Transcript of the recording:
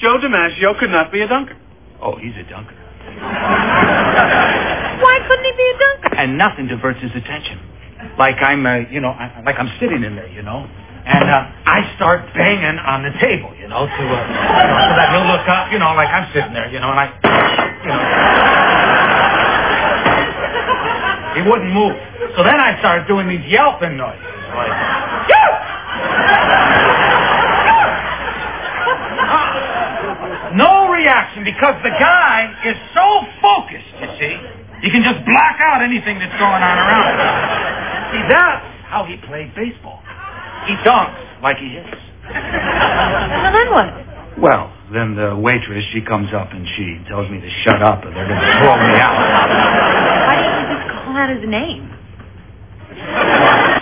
Joe DiMaggio could not be a dunker. Oh, he's a dunker. Why couldn't he be a dunker? And nothing diverts his attention. Like I'm sitting in there, and I start banging on the table, so that he'll look up, like I'm sitting there, and he wouldn't move. So then I started doing these yelping noises, like, no reaction because the guy is so focused, you see. He can just block out anything that's going on around him. See, that's how he played baseball. He dunks like he hits. Well, then what? Well, then the waitress, she comes up and she tells me to shut up or they're going to throw me out. Why didn't you just call out his name?